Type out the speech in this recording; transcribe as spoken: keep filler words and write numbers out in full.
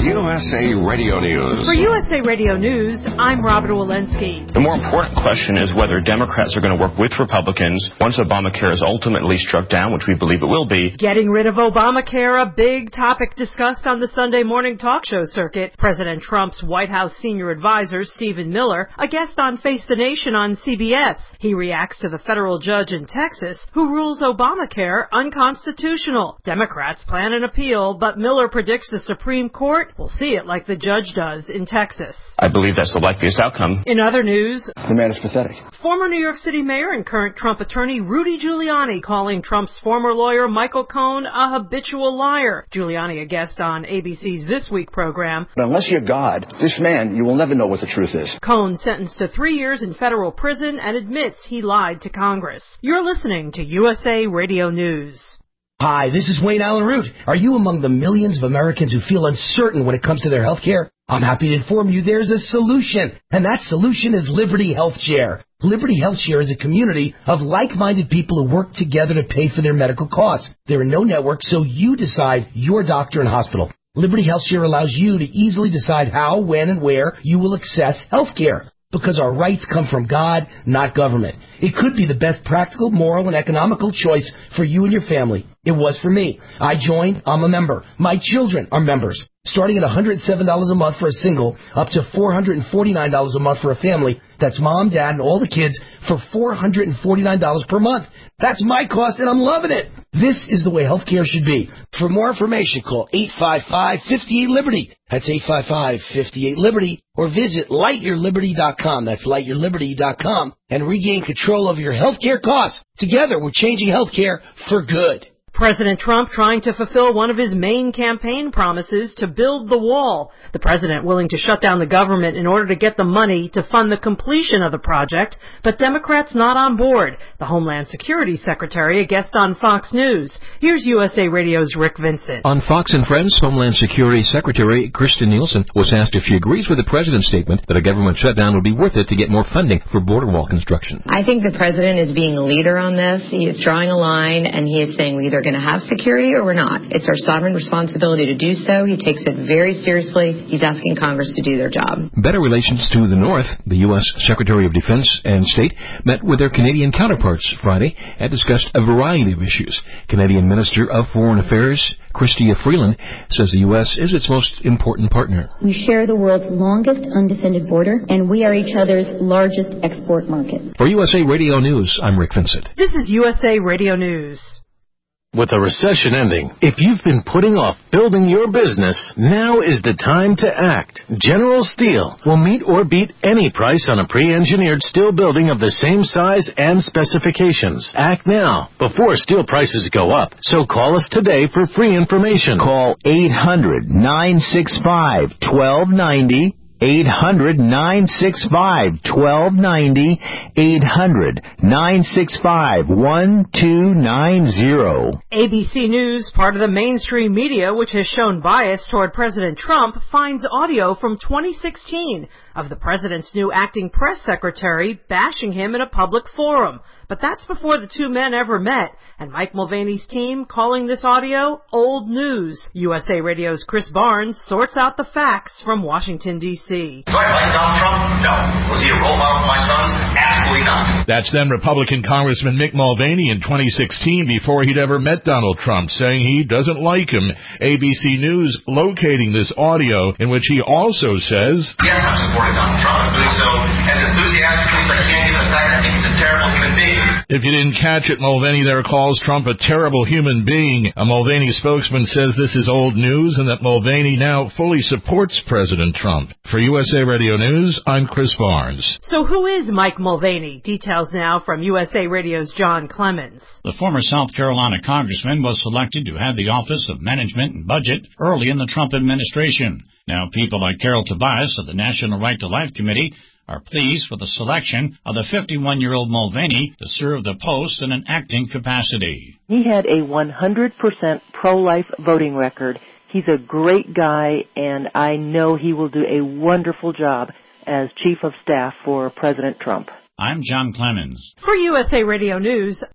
U S A Radio News. For U S A Radio News, I'm Robert Walensky. The more important question is whether Democrats are going to work with Republicans once Obamacare is ultimately struck down, which we believe it will be. Getting rid of Obamacare, a big topic discussed on the Sunday morning talk show circuit. President Trump's White House senior advisor, Stephen Miller, a guest on Face the Nation on C B S. He reacts to the federal judge in Texas who rules Obamacare unconstitutional. Democrats plan an appeal, but Miller predicts the Supreme Court will see it like the judge does in Texas. I believe that's the likeliest outcome. In other news, the man is pathetic. Former New York City mayor and current Trump attorney Rudy Giuliani calling Trump's former lawyer Michael Cohen a habitual liar. Giuliani, a guest on A B C's This Week program. But unless you're God, this man, you will never know what the truth is. Cohen sentenced to three years in federal prison and admits he lied to Congress. You're listening to U S A Radio News. Hi, this is Wayne Allen Root. Are you among the millions of Americans who feel uncertain when it comes to their health care? I'm happy to inform you there's a solution, and that solution is Liberty Health Share. Liberty Health Share is a community of like-minded people who work together to pay for their medical costs. There are no networks, so you decide your doctor and hospital. Liberty Health Share allows you to easily decide how, when, and where you will access health care. Because our rights come from God, not government. It could be the best practical, moral, and economical choice for you and your family. It was for me. I joined. I'm a member. My children are members. Starting at one hundred seven dollars a month for a single, up to four hundred forty-nine dollars a month for a family. That's mom, dad, and all the kids for four hundred forty-nine dollars per month. That's my cost, and I'm loving it. This is the way healthcare should be. For more information, call eight five five, five eight, Liberty. That's eight five five, five eight, Liberty. Or visit light your liberty dot com. That's light your liberty dot com. And regain control of your healthcare costs. Together, we're changing healthcare for good. President Trump trying to fulfill one of his main campaign promises to build the wall. The president willing to shut down the government in order to get the money to fund the completion of the project, but Democrats not on board. The Homeland Security Secretary, a guest on Fox News. Here's U S A Radio's Rick Vincent. On Fox and Friends, Homeland Security Secretary Kirstjen Nielsen was asked if she agrees with the president's statement that a government shutdown would be worth it to get more funding for border wall construction. I think the president is being a leader on this. He is drawing a line, and he is saying we either going to have security or we're not. It's our sovereign responsibility to do so. He takes it very seriously. He's asking Congress to do their job. Better relations to the North. The U S Secretary of Defense and State met with their Canadian counterparts Friday and discussed a variety of issues. Canadian Minister of Foreign Affairs Chrystia Freeland says the U S is its most important partner. We share the world's longest undefended border, and we are each other's largest export market. For U S A Radio News, I'm Rick Vincent. This is U S A Radio News. With a recession ending, if you've been putting off building your business, now is the time to act. General Steel will meet or beat any price on a pre-engineered steel building of the same size and specifications. Act now, before steel prices go up. So call us today for free information. Call eight hundred, nine six five, one two nine zero. eight hundred, nine six five, one two nine zero. eight hundred, nine six five, one two nine zero. A B C News, part of the mainstream media which has shown bias toward President Trump, finds audio from twenty sixteen of the president's new acting press secretary bashing him in a public forum. But that's before the two men ever met, and Mike Mulvaney's team calling this audio old news. U S A Radio's Chris Barnes sorts out the facts from Washington, D C. Do I like Donald Trump? No. Was he a role model for my sons? Absolutely not. That's then Republican Congressman Mick Mulvaney in twenty sixteen before he'd ever met Donald Trump, saying he doesn't like him. A B C News locating this audio in which he also says, yes, I'm supporting Donald Trump. I'm doing so as enthusiastically as I can, given the fact that I think he's a terrible human being. If you didn't catch it, Mulvaney there calls Trump a terrible human being. A Mulvaney spokesman says this is old news and that Mulvaney now fully supports President Trump. For U S A Radio News, I'm Chris Barnes. So who is Mike Mulvaney? Details now from U S A Radio's John Clemens. The former South Carolina congressman was selected to head the Office of Management and Budget early in the Trump administration. Now people like Carol Tobias of the National Right to Life Committee are pleased with the selection of the fifty-one-year-old Mulvaney to serve the post in an acting capacity. He had a one hundred percent pro-life voting record. He's a great guy, and I know he will do a wonderful job as Chief of Staff for President Trump. I'm John Clemens. For U S A Radio News,